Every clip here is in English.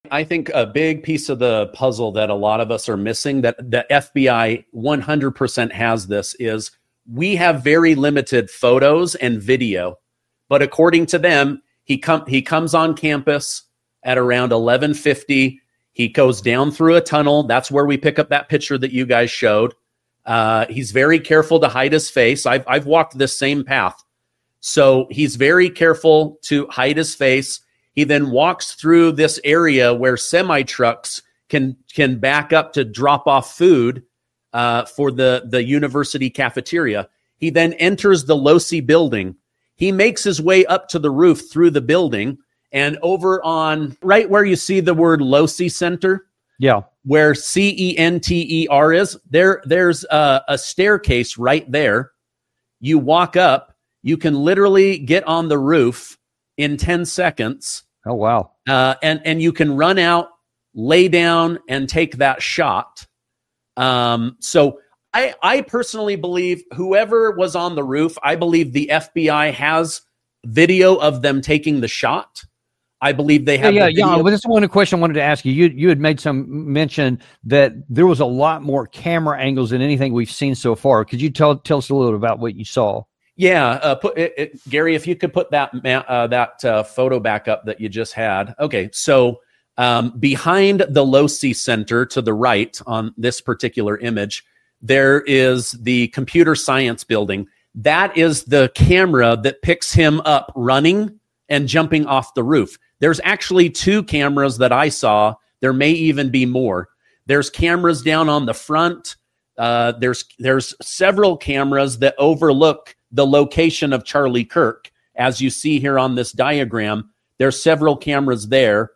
I think a big piece of the puzzle that a lot of us are missing, that the FBI 100% has this, is we have very limited photos and video. But according to them, he comes on campus at around 11:50. He goes down through a tunnel. That's where we pick up that picture that you guys showed. He's very careful to hide his face. I've walked this same path. So he's very careful to hide his face. He then walks through this area where semi-trucks can back up to drop off food for the university cafeteria. He then enters the LOSI building. He makes his way up to the roof through the building, and over on right where you see the word LOSI Center, where CENTER is, there's a staircase right there. You walk up, you can literally get on the roof in 10 seconds. Oh, wow. And you can run out, lay down, and take that shot. So I personally believe whoever was on the roof, I believe the FBI has video of them taking the shot. I believe they have. Yeah. But this is one question I wanted to ask you. You had made some mention that there was a lot more camera angles than anything we've seen so far. Could you tell us a little about what you saw? Yeah, Gary, if you could put that photo back up that you just had. Okay, so behind the LOSI Center to the right on this particular image, there is the computer science building. That is the camera that picks him up running and jumping off the roof. There's actually 2 cameras that I saw. There may even be more. There's cameras down on the front. There's several cameras that overlook the location of Charlie Kirk. As you see here on this diagram, there's several cameras there.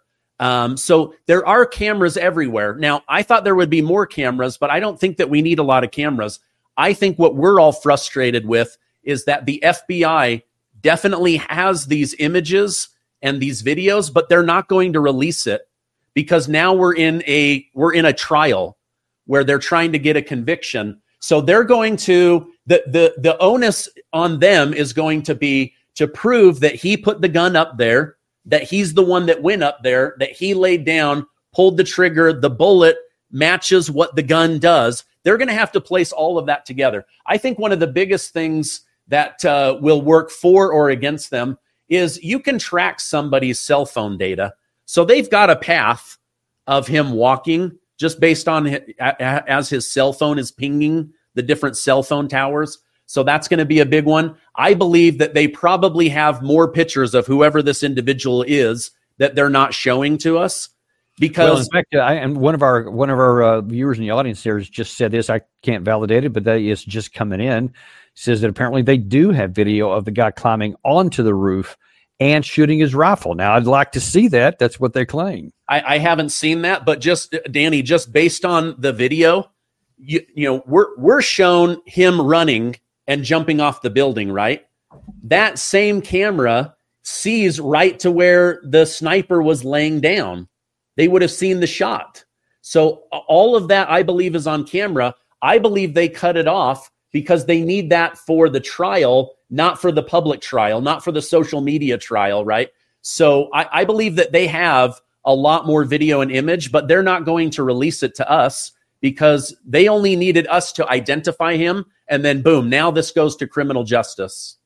So there are cameras everywhere. Now, I thought there would be more cameras, but I don't think that we need a lot of cameras. I think what we're all frustrated with is that the FBI definitely has these images and these videos, but they're not going to release it because now we're in a trial where they're trying to get a conviction. So they're going to, the onus on them is going to be to prove that he put the gun up there, that he's the one that went up there, that he laid down, pulled the trigger, the bullet matches what the gun does. They're going to have to place all of that together. I think one of the biggest things that will work for or against them is you can track somebody's cell phone data. So they've got a path of him walking just based on as his cell phone is pinging the different cell phone towers. So that's going to be a big one. I believe that they probably have more pictures of whoever this individual is that they're not showing to us. Because in fact, and one of our viewers in the audience here has just said this. I can't validate it, but that is just coming in. Says that apparently they do have video of the guy climbing onto the roof and shooting his rifle. Now, I'd like to see that. That's what they claim. I haven't seen that, but just Danny, just based on the video, you know, we're shown him running and jumping off the building, right? That same camera sees right to where the sniper was laying down. They would have seen the shot. So all of that, I believe, is on camera. I believe they cut it off because they need that for the trial, not for the public trial, not for the social media trial, right? So I believe that they have a lot more video and image, but they're not going to release it to us because they only needed us to identify him, and then boom, now this goes to criminal justice.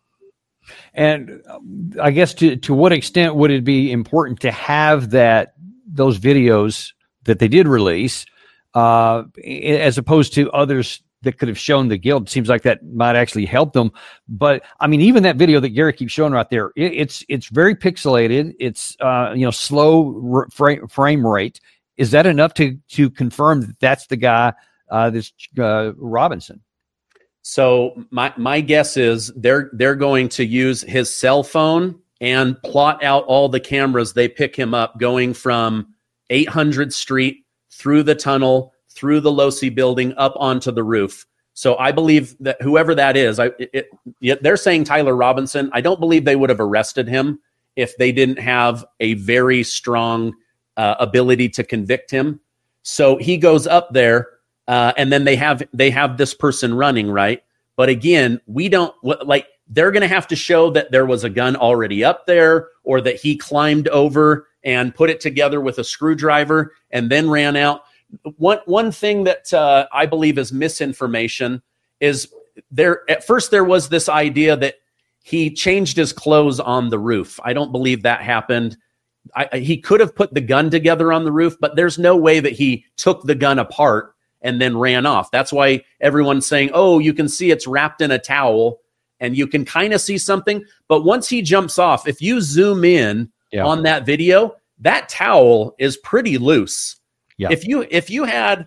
And I guess to what extent would it be important to have those videos that they did release, as opposed to others that could have shown the guilt? It seems like that might actually help them. But I mean, even that video that Gary keeps showing right there, it's very pixelated. It's slow frame rate. Is that enough to confirm that that's the guy, this Robinson? So my guess is they're going to use his cell phone and plot out all the cameras they pick him up going from 800 Street through the tunnel, through the LOSI building, up onto the roof. So I believe that whoever that is, they're saying Tyler Robinson. I don't believe they would have arrested him if they didn't have a very strong ability to convict him. So he goes up there, and then they have this person running, right? But again, we don't they're going to have to show that there was a gun already up there, or that he climbed over and put it together with a screwdriver and then ran out. One thing that I believe is misinformation is at first there was this idea that he changed his clothes on the roof. I don't believe that happened. He could have put the gun together on the roof, but there's no way that he took the gun apart and then ran off. That's why everyone's saying, oh, you can see it's wrapped in a towel and you can kind of see something. But once he jumps off, if you zoom in on that video, that towel is pretty loose. Yeah. If you had,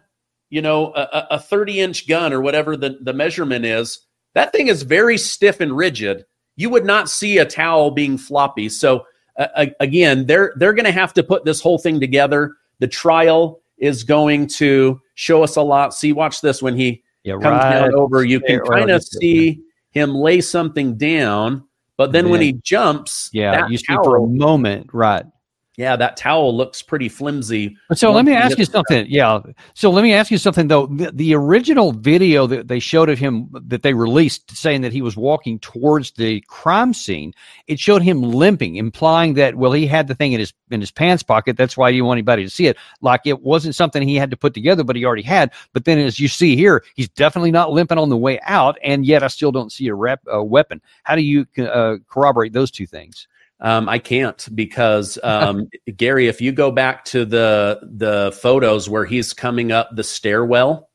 a 30-inch gun or whatever the measurement is, that thing is very stiff and rigid. You would not see a towel being floppy. So again, they're going to have to put this whole thing together. The trial is going to show us a lot. See, watch this when he comes down over. You can kind of see him lay something down, but then when he jumps, you see for a moment, right? Yeah, that towel looks pretty flimsy. So let me ask you something. Yeah. So let me ask you something, though. The original video that they showed of him that they released saying that he was walking towards the crime scene, it showed him limping, implying that, well, he had the thing in his pants pocket. That's why he didn't want anybody to see it. Like it wasn't something he had to put together, but he already had. But then as you see here, he's definitely not limping on the way out. And yet I still don't see a weapon. How do you corroborate those two things? I can't because Gary, if you go back to the photos where he's coming up the stairwell,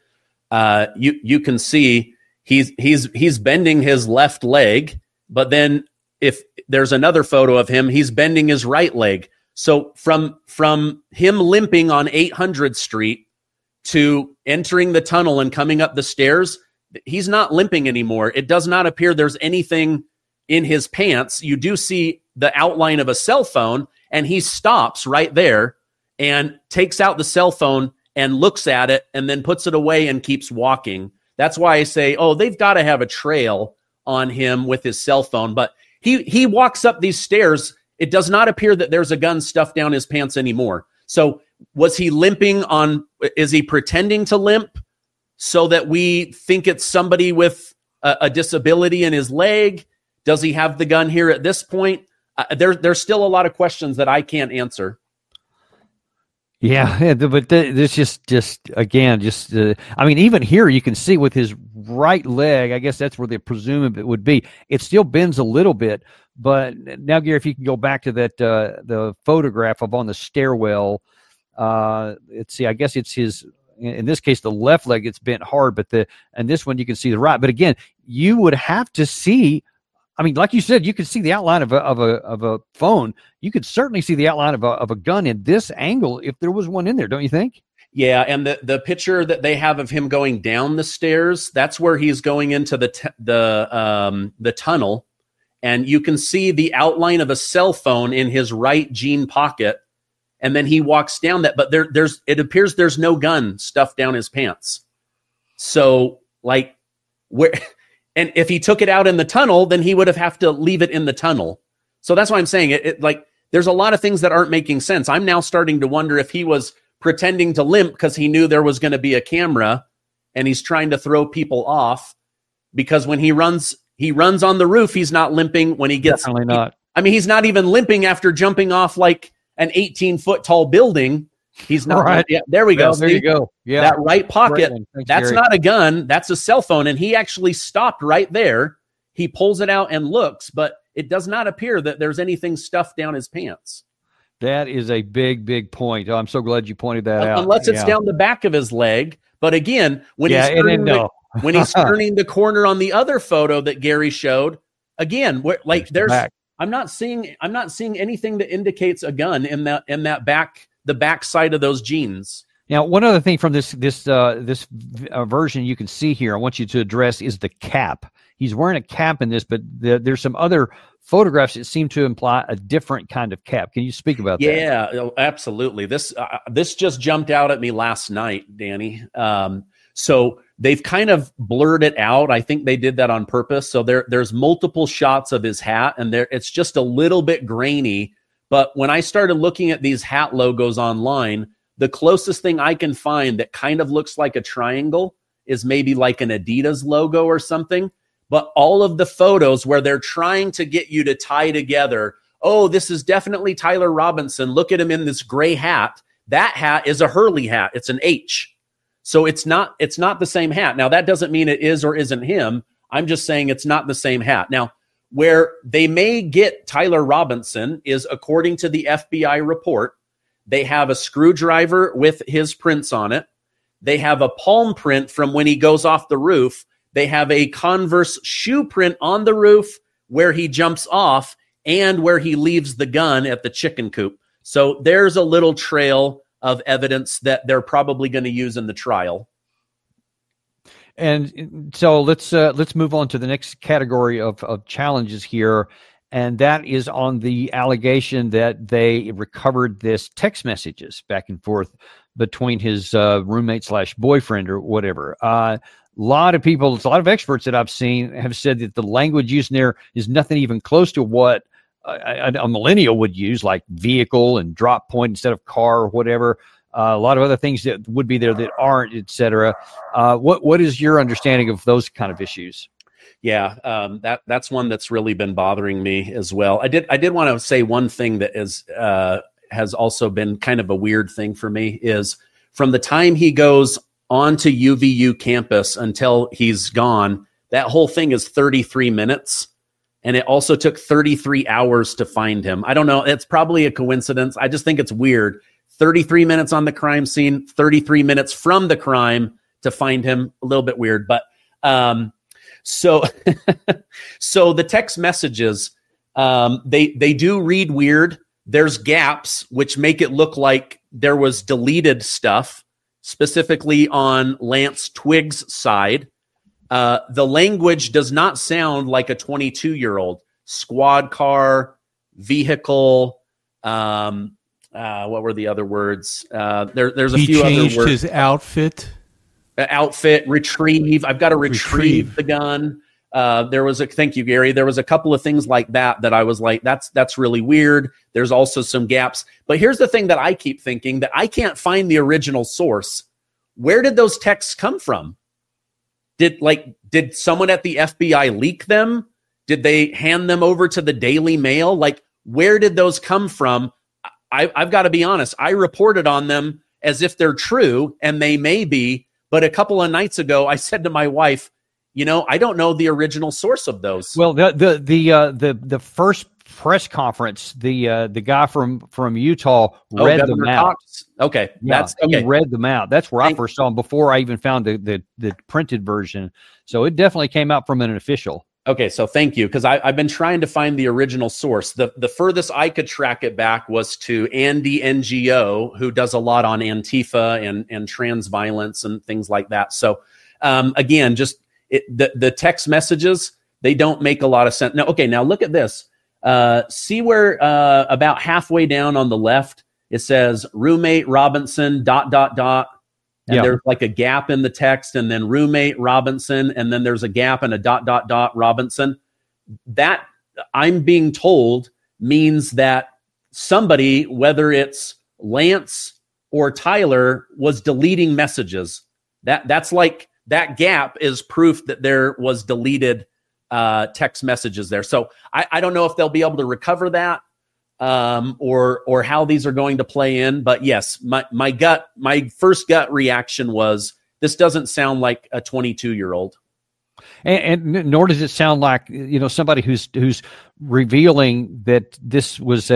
you can see he's bending his left leg, but then if there's another photo of him, he's bending his right leg. So from him limping on 800 Street to entering the tunnel and coming up the stairs, he's not limping anymore. It does not appear there's anything in his pants. You do see the outline of a cell phone, and he stops right there and takes out the cell phone and looks at it and then puts it away and keeps walking. That's why I say, oh, they've got to have a trail on him with his cell phone. But he walks up these stairs. It does not appear that there's a gun stuffed down his pants anymore. So was he limping is he pretending to limp so that we think it's somebody with a disability in his leg? Does he have the gun here at this point? There's still a lot of questions that I can't answer. Yeah, but this just again, I mean, even here you can see with his right leg, I guess that's where they presume it would be. It still bends a little bit, but now, Gary, if you can go back to that the photograph of on the stairwell, let's see. I guess it's his. In this case, the left leg it's bent hard, but and this one you can see the right. But again, you would have to see. I mean, like you said, you could see the outline of a phone. You could certainly see the outline of a gun in this angle if there was one in there, don't you think? Yeah, and the picture that they have of him going down the stairs, that's where he's going into the tunnel, and you can see the outline of a cell phone in his right jean pocket, and then he walks down that. But it appears there's no gun stuffed down his pants. So, like, where? And if he took it out in the tunnel, then he would have to leave it in the tunnel. So that's why I'm saying it like there's a lot of things that aren't making sense. I'm now starting to wonder if he was pretending to limp because he knew there was going to be a camera and he's trying to throw people off, because when he runs on the roof, he's not limping when he gets. Definitely not. He's not even limping after jumping off like an 18-foot tall building. He's not. Right. Yeah, there we go. Well, there you go. Yeah. That right pocket, Thanks, that's Gary. not a gun. That's a cell phone. And he actually stopped right there. He pulls it out and looks, but it does not appear that there's anything stuffed down his pants. That is a big, big point. Oh, I'm so glad you pointed that out. Unless it's down the back of his leg. But again, when he's turning the corner on the other photo that Gary showed, again, I'm not seeing anything that indicates a gun in that back. The back side of those jeans. Now, one other thing from this version you can see here, I want you to address is the cap. He's wearing a cap in this, but there's some other photographs that seem to imply a different kind of cap. Can you speak about that? Yeah, absolutely. This just jumped out at me last night, Danny. So they've kind of blurred it out. I think they did that on purpose. So there's multiple shots of his hat, and it's just a little bit grainy. But when I started looking at these hat logos online, the closest thing I can find that kind of looks like a triangle is maybe like an Adidas logo or something. But all of the photos where they're trying to get you to tie together, oh, this is definitely Tyler Robinson. Look at him in this gray hat. That hat is a Hurley hat. It's an H. So it's not the same hat. Now, that doesn't mean it is or isn't him. I'm just saying it's not the same hat. Now, where they may get Tyler Robinson is, according to the FBI report, they have a screwdriver with his prints on it. They have a palm print from when he goes off the roof. They have a Converse shoe print on the roof where he jumps off and where he leaves the gun at the chicken coop. So there's a little trail of evidence that they're probably going to use in the trial. And so let's move on to the next category of challenges here, and that is on the allegation that they recovered this text messages back and forth between his roommate / boyfriend or whatever. A lot of people, a lot of experts that I've seen have said that the language used in there is nothing even close to what a millennial would use, like vehicle and drop point instead of car or whatever. A lot of other things that would be there that aren't, et cetera. What is your understanding of those kind of issues? Yeah, that's one that's really been bothering me as well. I did want to say one thing that has also been kind of a weird thing for me is from the time he goes onto UVU campus until he's gone, that whole thing is 33 minutes. And it also took 33 hours to find him. I don't know. It's probably a coincidence. I just think it's weird. 33 minutes on the crime scene, 33 minutes from the crime to find him. A little bit weird. But so the text messages, they do read weird. There's gaps, which make it look like there was deleted stuff, specifically on Lance Twig's side. The language does not sound like a 22-year-old. Squad car, vehicle, what were the other words? There's a few other words. He changed his outfit. Outfit, retrieve. I've got to retrieve the gun. Thank you, Gary. There was a couple of things like that I was like, that's really weird. There's also some gaps. But here's the thing that I keep thinking, that I can't find the original source. Where did those texts come from? Did someone at the FBI leak them? Did they hand them over to the Daily Mail? Like, where did those come from? I've got to be honest. I reported on them as if they're true, and they may be. But a couple of nights ago, I said to my wife, I don't know the original source of those. Well, the first press conference, the guy from Utah read them out. Cox? Okay, yeah, he read them out. That's where I first saw them before I even found the printed version. So it definitely came out from an official. Okay, so thank you, because I've been trying to find the original source. The furthest I could track it back was to Andy NGO, who does a lot on Antifa and trans violence and things like that. So again, just the text messages, they don't make a lot of sense. Now look at this. See where about halfway down on the left, it says roommate Robinson ... And there's like a gap in the text, and then roommate Robinson, and then there's a gap and a ... Robinson. That, I'm being told, means that somebody, whether it's Lance or Tyler, was deleting messages. That's like, that gap is proof that there was deleted text messages there. So I don't know if they'll be able to recover that. Or how these are going to play in. But yes, my first gut reaction was, this doesn't sound like a 22-year-old. And nor does it sound like, somebody who's revealing that this was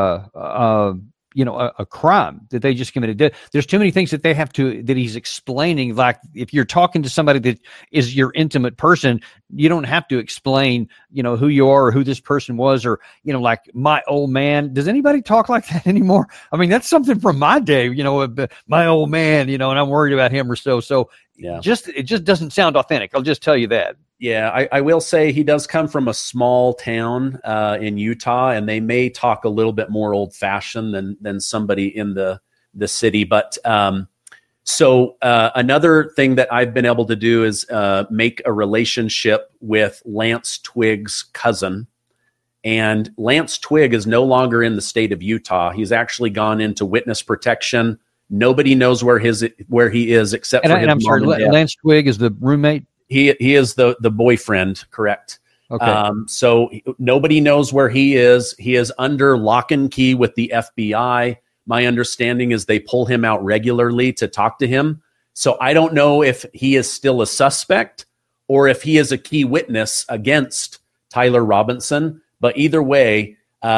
a crime that they just committed. There's too many things that that he's explaining. Like, if you're talking to somebody that is your intimate person, you don't have to explain, who you are or who this person was, or, like, my old man. Does anybody talk like that anymore? I mean, that's something from my day, my old man, and I'm worried about him or so. So yeah, it just doesn't sound authentic. I'll just tell you that. Yeah, I will say he does come from a small town in Utah, and they may talk a little bit more old-fashioned than somebody in the city. But so another thing that I've been able to do is make a relationship with Lance Twig's cousin. And Lance Twig is no longer in the state of Utah. He's actually gone into witness protection. Nobody knows where he is except for his mom and dad. Lance Twig is the roommate. He is the boyfriend, correct? Okay. So nobody knows where he is. He is under lock and key with the FBI. My understanding is they pull him out regularly to talk to him. So I don't know if he is still a suspect or if he is a key witness against Tyler Robinson. But either way,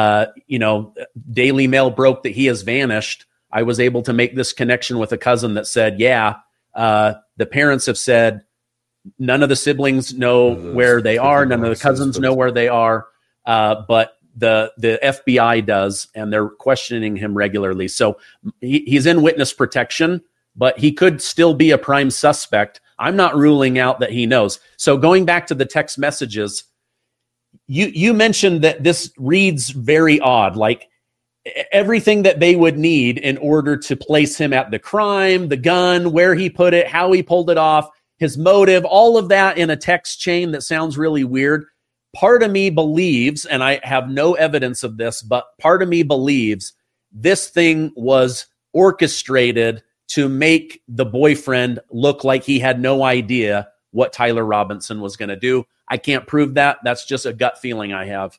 Daily Mail broke that he has vanished. I was able to make this connection with a cousin that said, the parents have said none of the siblings know where they are. None of the cousins know where they are. But the FBI does, and they're questioning him regularly. So he's in witness protection, but he could still be a prime suspect. I'm not ruling out that he knows. So going back to the text messages, you mentioned that this reads very odd, like everything that they would need in order to place him at the crime, the gun, where he put it, how he pulled it off, his motive, all of that in a text chain that sounds really weird. Part of me believes, and I have no evidence of this, but part of me believes this thing was orchestrated to make the boyfriend look like he had no idea what Tyler Robinson was going to do. I can't prove that. That's just a gut feeling I have.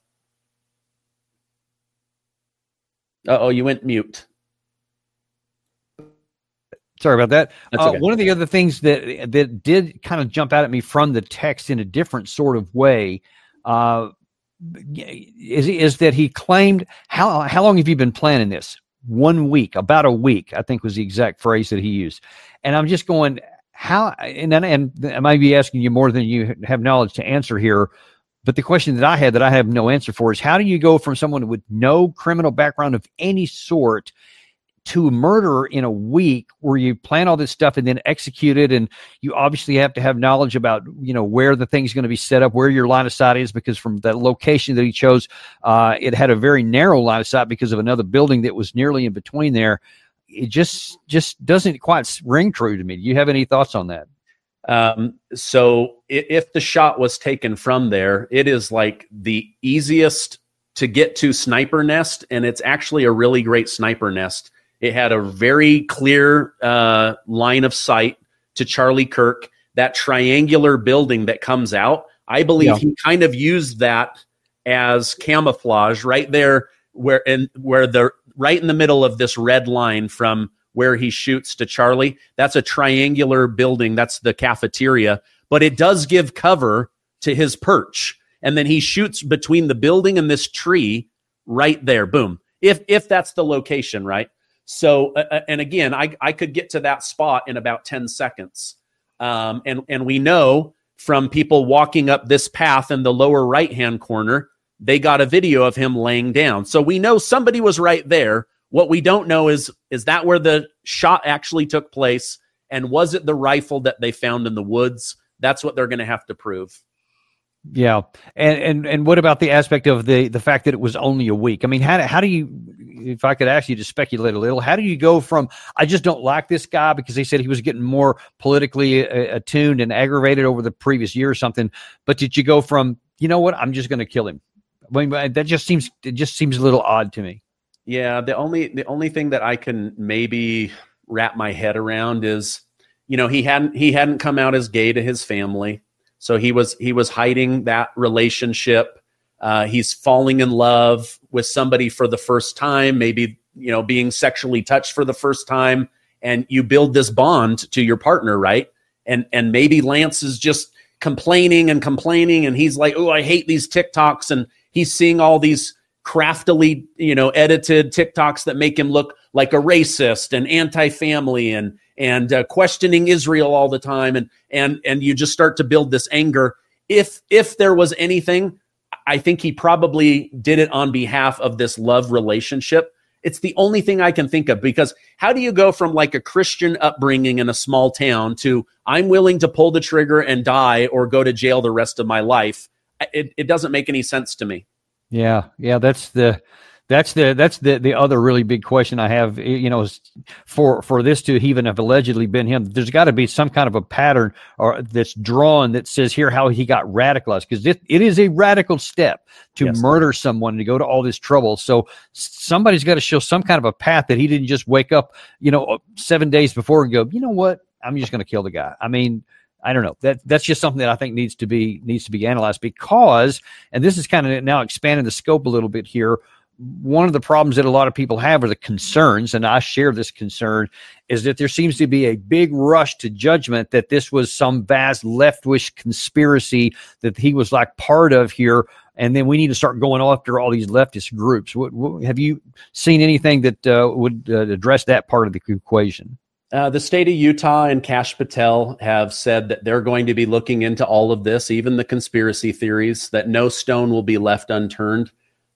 Uh-oh, you went mute. Sorry about that. Okay. One of the other things that did kind of jump out at me from the text in a different sort of way is that he claimed, how long have you been planning this? 1 week, about a week, I think was the exact phrase that he used. And I'm just going, how, and I might be asking you more than you have knowledge to answer here, but the question that I had that I have no answer for is, how do you go from someone with no criminal background of any sort to murder in a week, where you plan all this stuff and then execute it? And you obviously have to have knowledge about, where the thing's going to be set up, where your line of sight is, because from the location that he chose, it had a very narrow line of sight because of another building that was nearly in between there. It just doesn't quite ring true to me. Do you have any thoughts on that? So if the shot was taken from there, it is like the easiest to get to sniper nest. And it's actually a really great sniper nest. It had a very clear line of sight to Charlie Kirk. That triangular building that comes out, I believe he kind of used that as camouflage right there, where the right in the middle of this red line from where he shoots to Charlie. That's a triangular building. That's the cafeteria, but it does give cover to his perch. And then he shoots between the building and this tree right there. Boom. If that's the location, right? So, and again, I could get to that spot in about 10 seconds. And we know from people walking up this path in the lower right-hand corner, they got a video of him laying down. So we know somebody was right there. What we don't know is that where the shot actually took place? And was it the rifle that they found in the woods? That's what they're going to have to prove. Yeah. And what about the aspect of the fact that it was only a week? I mean, how do you, if I could ask you to speculate a little, how do you go from, I just don't like this guy because they said he was getting more politically attuned and aggravated over the previous year or something, but did you go from, you know what, I'm just going to kill him? I mean, it just seems a little odd to me. Yeah. The only thing that I can maybe wrap my head around is, he hadn't come out as gay to his family. So he was hiding that relationship. He's falling in love with somebody for the first time, maybe, being sexually touched for the first time. And you build this bond to your partner, right? And maybe Lance is just complaining. And he's like, oh, I hate these TikToks. And he's seeing all these craftily, edited TikToks that make him look like a racist and anti-family and questioning Israel all the time. And you just start to build this anger. If there was anything, I think he probably did it on behalf of this love relationship. It's the only thing I can think of, because how do you go from like a Christian upbringing in a small town to I'm willing to pull the trigger and die or go to jail the rest of my life? It doesn't make any sense to me. Yeah. That's the other really big question I have, for this to even have allegedly been him. There's got to be some kind of a pattern or that's drawn that says here how he got radicalized, because it is a radical step to murder someone, to go to all this trouble. So somebody's got to show some kind of a path that he didn't just wake up, 7 days before and go, you know what, I'm just going to kill the guy. I mean, I don't know. That's just something that I think needs to be analyzed because, and this is kind of now expanding the scope a little bit here. One of the problems that a lot of people have are the concerns, and I share this concern, is that there seems to be a big rush to judgment that this was some vast left-wish conspiracy that he was like part of here, and then we need to start going after all these leftist groups. Have you seen anything that would address that part of the equation? The state of Utah and Kash Patel have said that they're going to be looking into all of this, even the conspiracy theories, that no stone will be left unturned.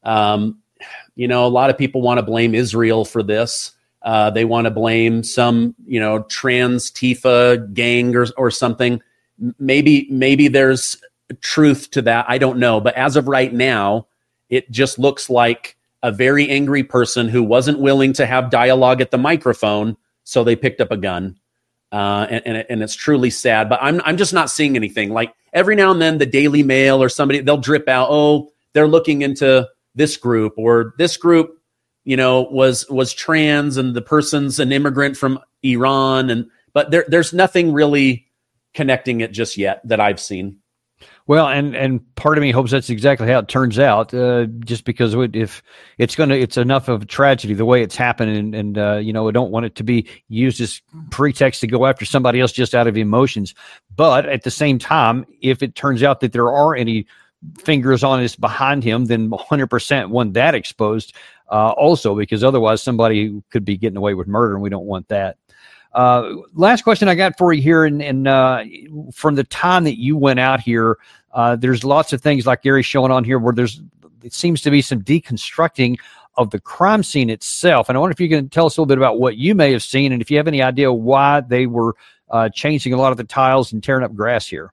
A lot of people want to blame Israel for this. They want to blame some, trans Tifa gang or something. Maybe there's truth to that. I don't know. But as of right now, it just looks like a very angry person who wasn't willing to have dialogue at the microphone, so they picked up a gun. And it's truly sad. But I'm just not seeing anything. Like every now and then, the Daily Mail or somebody, they'll drip out, oh, they're looking into this group, or this group, was trans and the person's an immigrant from Iran. But there's nothing really connecting it just yet that I've seen. Well, and part of me hopes that's exactly how it turns out, just because if it's enough of a tragedy the way it's happened, and I don't want it to be used as pretext to go after somebody else just out of emotions. But at the same time, if it turns out that there are any fingers on this behind him, then 100% want that exposed also, because otherwise somebody could be getting away with murder, and we don't want that. Last question I got for you here, and from the time that you went out here, there's lots of things like Gary's showing on here where it seems to be some deconstructing of the crime scene itself. And I wonder if you can tell us a little bit about what you may have seen, and if you have any idea why they were changing a lot of the tiles and tearing up grass here.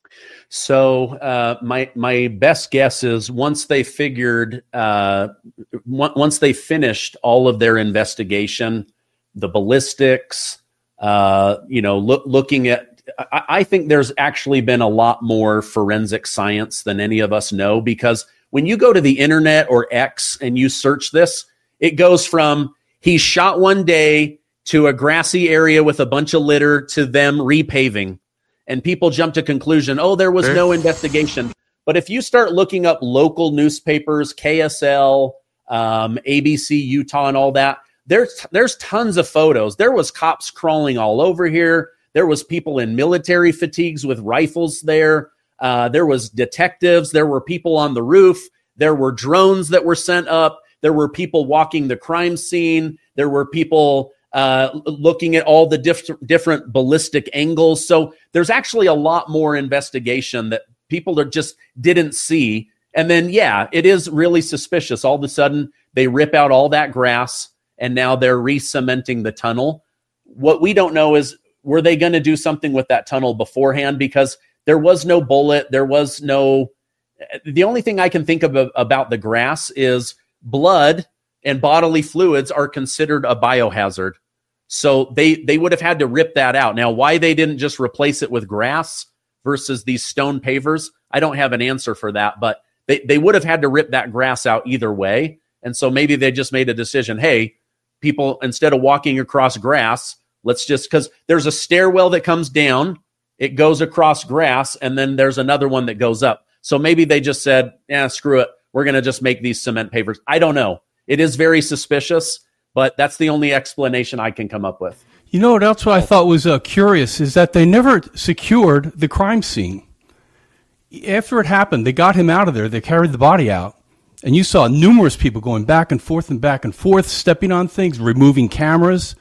So my best guess is once they finished all of their investigation, the ballistics, looking at, I think there's actually been a lot more forensic science than any of us know, because when you go to the internet or X and you search this, it goes from he shot one day to a grassy area with a bunch of litter to them repaving. And people jump to conclusion, oh, there was no investigation. But if you start looking up local newspapers, KSL, ABC, Utah, and all that, there's tons of photos. There was cops crawling all over here. There was people in military fatigues with rifles there. There was detectives. There were people on the roof. There were drones that were sent up. There were people walking the crime scene. There were people looking at all the different ballistic angles. So there's actually a lot more investigation that people just didn't see. And then, yeah, it is really suspicious. All of a sudden, they rip out all that grass, and now they're re-cementing the tunnel. What we don't know is, were they going to do something with that tunnel beforehand? Because there was no bullet. There was no... The only thing I can think of about the grass is blood and bodily fluids are considered a biohazard. So they would have had to rip that out. Now, why they didn't just replace it with grass versus these stone pavers, I don't have an answer for that, but they would have had to rip that grass out either way. And so maybe they just made a decision, hey, people, instead of walking across grass, let's just, because there's a stairwell that comes down, it goes across grass, and then there's another one that goes up. So maybe they just said, screw it, we're going to just make these cement pavers. I don't know. It is very suspicious, but that's the only explanation I can come up with. You know what else I thought was curious is that they never secured the crime scene. After it happened, they got him out of there. They carried the body out. And you saw numerous people going back and forth, stepping on things, removing cameras.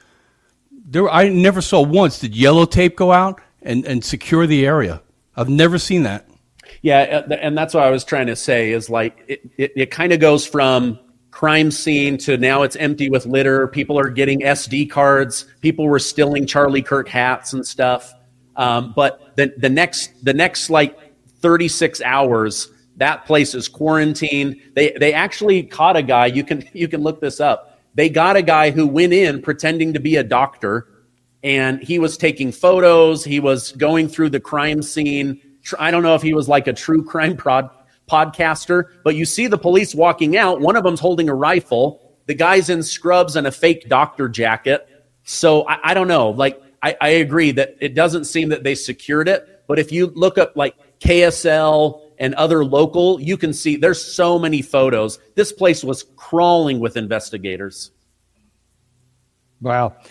I never saw once did yellow tape go out and secure the area. I've never seen that. Yeah, and that's what I was trying to say is like it kind of goes from crime scene to now it's empty with litter. People are getting SD cards. People were stealing Charlie Kirk hats and stuff. But the next like 36 hours, that place is quarantined. They actually caught a guy. You can look this up. They got a guy who went in pretending to be a doctor, and he was taking photos. He was going through the crime scene. I don't know if he was like a true crime podcaster, but you see the police walking out. One of them's holding a rifle. The guy's in scrubs and a fake doctor jacket. So I don't know. Like I agree that it doesn't seem that they secured it, But if you look up like KSL and other local, you can see there's so many photos. This place was crawling with investigators. Wow.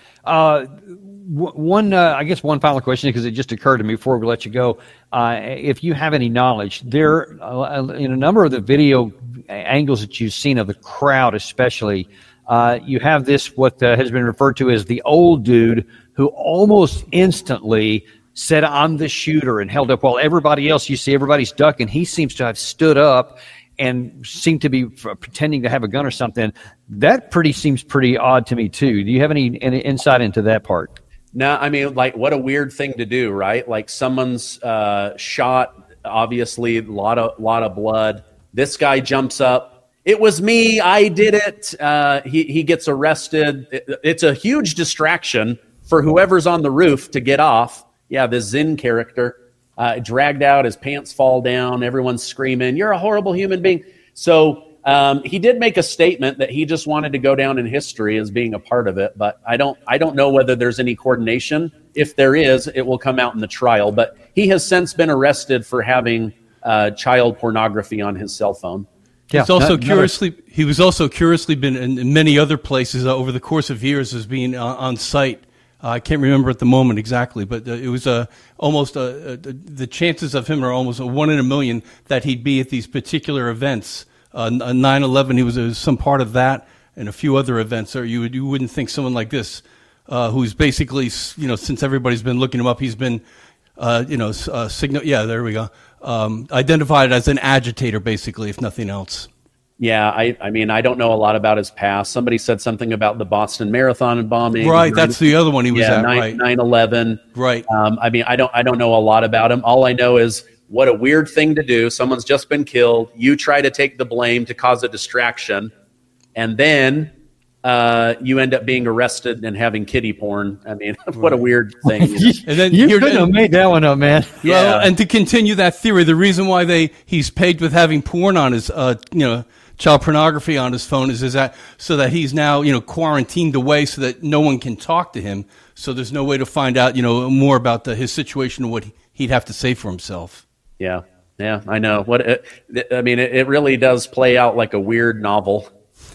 I guess one final question, because it just occurred to me before we let you go. If you have any knowledge, there in a number of the video angles that you've seen of the crowd, especially, you have this what has been referred to as the old dude who almost instantly said, "I'm the shooter," and held up while everybody else, you see everybody's ducking. He seems to have stood up and seemed to be pretending to have a gun or something. That seems pretty odd to me too. Do you have any insight into that part? No, I mean, like, what a weird thing to do, right? Like, someone's shot, obviously, a lot of blood. This guy jumps up. "It was me. I did it." He gets arrested. It's a huge distraction for whoever's on the roof to get off. Yeah, this Zinn character dragged out. His pants fall down. Everyone's screaming, "You're a horrible human being." So he did make a statement that he just wanted to go down in history as being a part of it. But I don't know whether there's any coordination. If there is, it will come out in the trial. But he has since been arrested for having child pornography on his cell phone. Yeah, he was also curiously been in many other places over the course of years as being on site. I can't remember at the moment exactly, but it was almost the chances of him are almost a 1 in a million that he'd be at these particular events. 9/11, he was some part of that, and a few other events. Or you wouldn't think someone like this, who's basically, since everybody's been looking him up, he's been, signal. Yeah, there we go. Identified as an agitator, basically, if nothing else. Yeah, I mean, I don't know a lot about his past. Somebody said something about the Boston Marathon bombing. Right, that's the other one he was at. Right, 9/11. Right. I mean, I don't know a lot about him. All I know is what a weird thing to do. Someone's just been killed. You try to take the blame to cause a distraction, and then you end up being arrested and having kiddie porn. I mean, what a weird thing. And then you couldn't have made that one up, man. Yeah. Well, and to continue that theory, the reason why he's pegged with having porn on his, child pornography on his phone is that so that he's now, quarantined away so that no one can talk to him. So there's no way to find out, more about his situation and what he'd have to say for himself. Yeah. Yeah, I know. It really does play out like a weird novel.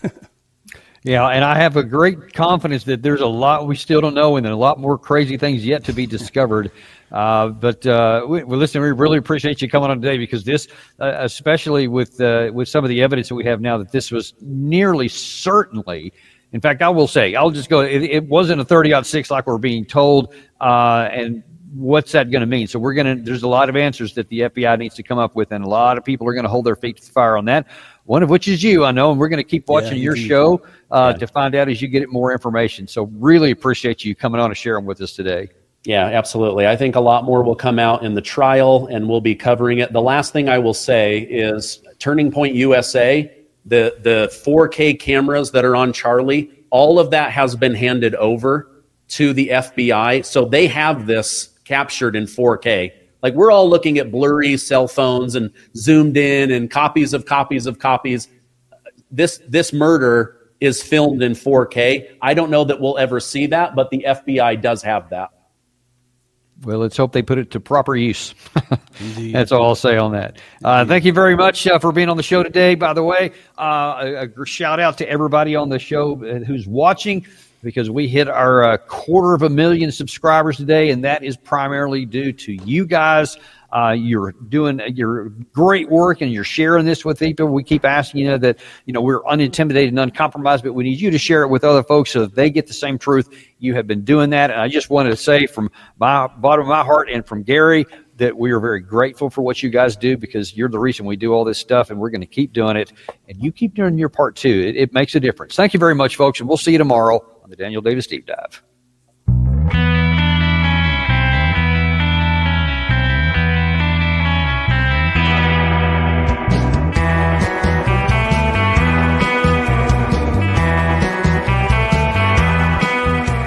Yeah, and I have a great confidence that there's a lot we still don't know, and a lot more crazy things yet to be discovered. But listen, we really appreciate you coming on today, because this, especially with some of the evidence that we have now, that this was nearly certainly. In fact, I will say, I'll just go. It wasn't a 30-06 like we're being told, and what's that going to mean? So there's a lot of answers that the FBI needs to come up with, and a lot of people are going to hold their feet to the fire on that. One of which is you, I know, and we're going to keep watching your show to find out as you get more information. So really appreciate you coming on and sharing with us today. Yeah, absolutely. I think a lot more will come out in the trial, and we'll be covering it. The last thing I will say is Turning Point USA, the 4K cameras that are on Charlie, all of that has been handed over to the FBI. So they have this captured in 4K. Like, we're all looking at blurry cell phones and zoomed in and copies of copies of copies. This murder is filmed in 4K. I don't know that we'll ever see that, but the FBI does have that. Well, let's hope they put it to proper use. That's all I'll say on that. Thank you very much for being on the show today. By the way, a shout out to everybody on the show who's watching, because we hit our 250,000 subscribers today, and that is primarily due to you guys. You're doing your great work, and you're sharing this with people. We keep asking that we're unintimidated and uncompromised, but we need you to share it with other folks so that they get the same truth. You have been doing that, and I just wanted to say from my bottom of my heart and from Gary that we are very grateful for what you guys do, because you're the reason we do all this stuff, and we're going to keep doing it, and you keep doing your part too. It makes a difference. Thank you very much, folks, and we'll see you tomorrow on the Daniel Davis Deep Dive.